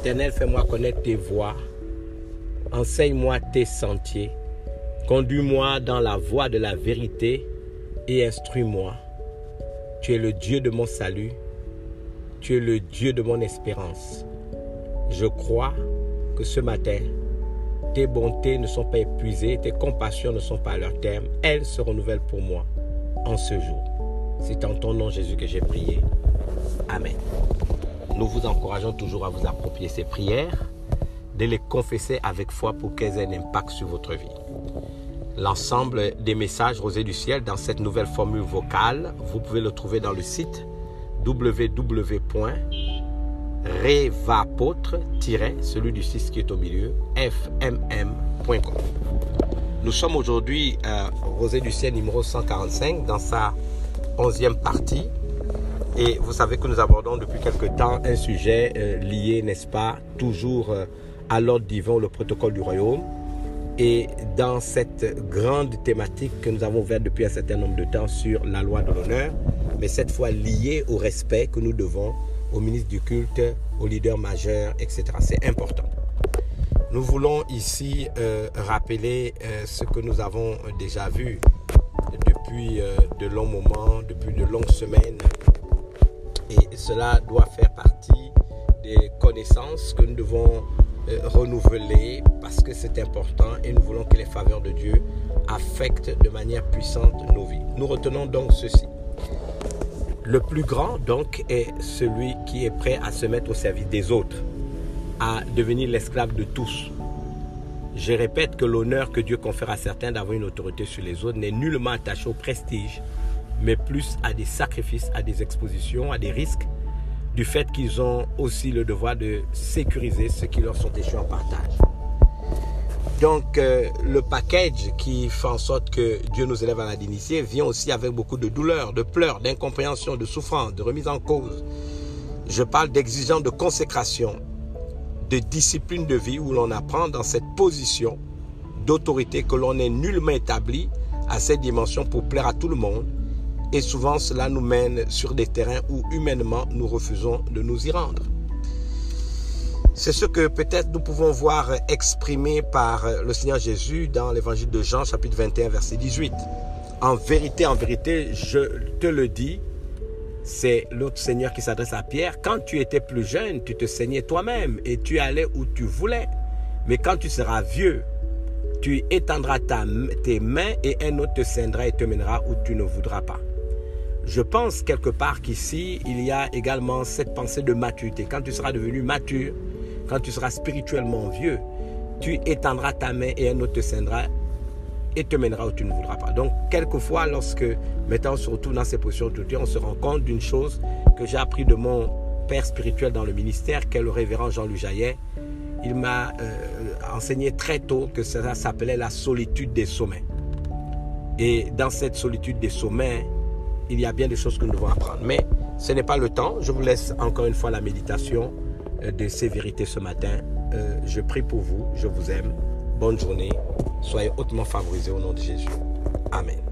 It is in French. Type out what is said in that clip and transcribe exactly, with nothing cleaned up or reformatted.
Éternel, fais-moi connaître tes voies. Enseigne-moi tes sentiers. Conduis-moi dans la voie de la vérité et instruis-moi. Tu es le Dieu de mon salut. Tu es le Dieu de mon espérance. Je crois que ce matin, tes bontés ne sont pas épuisées, tes compassions ne sont pas à leur terme. Elles se renouvellent pour moi en ce jour. C'est en ton nom, Jésus, que j'ai prié. Amen. Nous vous encourageons toujours à vous approprier ces prières, de les confesser avec foi pour qu'elles aient un impact sur votre vie. L'ensemble des messages Rosée du ciel dans cette nouvelle formule vocale, vous pouvez le trouver dans le site w w w point revapotre, celui du six qui est au milieu, f m m point com. Nous sommes aujourd'hui à Rosée du ciel numéro cent quarante-cinq dans sa onzième partie. Et vous savez que nous abordons depuis quelque temps un sujet euh, lié, n'est-ce pas, toujours euh, à l'ordre divin, le protocole du royaume. Et dans cette grande thématique que nous avons ouverte depuis un certain nombre de temps sur la loi de l'honneur, mais cette fois liée au respect que nous devons au ministre du culte, aux leaders majeurs, et cetera. C'est important. Nous voulons ici euh, rappeler euh, ce que nous avons déjà vu depuis euh, de longs moments, depuis de longues semaines. Et cela doit faire partie des connaissances que nous devons euh, renouveler parce que c'est important et nous voulons que les faveurs de Dieu affectent de manière puissante nos vies. Nous retenons donc ceci. Le plus grand donc est celui qui est prêt à se mettre au service des autres, à devenir l'esclave de tous. Je répète que l'honneur que Dieu confère à certains d'avoir une autorité sur les autres n'est nullement attaché au prestige, mais plus à des sacrifices, à des expositions, à des risques, du fait qu'ils ont aussi le devoir de sécuriser ceux qui leur sont échus en partage. Donc, euh, le package qui fait en sorte que Dieu nous élève à la dignité vient aussi avec beaucoup de douleur, de pleurs, d'incompréhension, de souffrance, de remise en cause. Je parle d'exigence de consécration, de discipline de vie où l'on apprend dans cette position d'autorité que l'on est nullement établi à cette dimension pour plaire à tout le monde. Et souvent, cela nous mène sur des terrains où humainement, nous refusons de nous y rendre. C'est ce que peut-être nous pouvons voir exprimé par le Seigneur Jésus dans l'évangile de Jean, chapitre vingt et un, verset dix-huit. En vérité, en vérité, je te le dis, c'est l'autre Seigneur qui s'adresse à Pierre. Quand tu étais plus jeune, tu te saignais toi-même et tu allais où tu voulais. Mais quand tu seras vieux, tu étendras ta, tes mains et un autre te ceindra et te mènera où tu ne voudras pas. Je pense quelque part qu'ici, il y a également cette pensée de maturité. Quand tu seras devenu mature, quand tu seras spirituellement vieux, tu étendras ta main et un autre te ceindra et te mènera où tu ne voudras pas. Donc, quelquefois, lorsque, maintenant, on se retrouve dans ces positions de Dieu, on se rend compte d'une chose que j'ai appris de mon père spirituel dans le ministère, qu'est le révérend Jean-Louis Jaillet. Il m'a euh, enseigné très tôt que ça s'appelait la solitude des sommets. Et dans cette solitude des sommets, il y a bien des choses que nous devons apprendre. Mais ce n'est pas le temps. Je vous laisse encore une fois la méditation de ces vérités ce matin. Euh, je prie pour vous. Je vous aime. Bonne journée. Soyez hautement favorisés au nom de Jésus. Amen.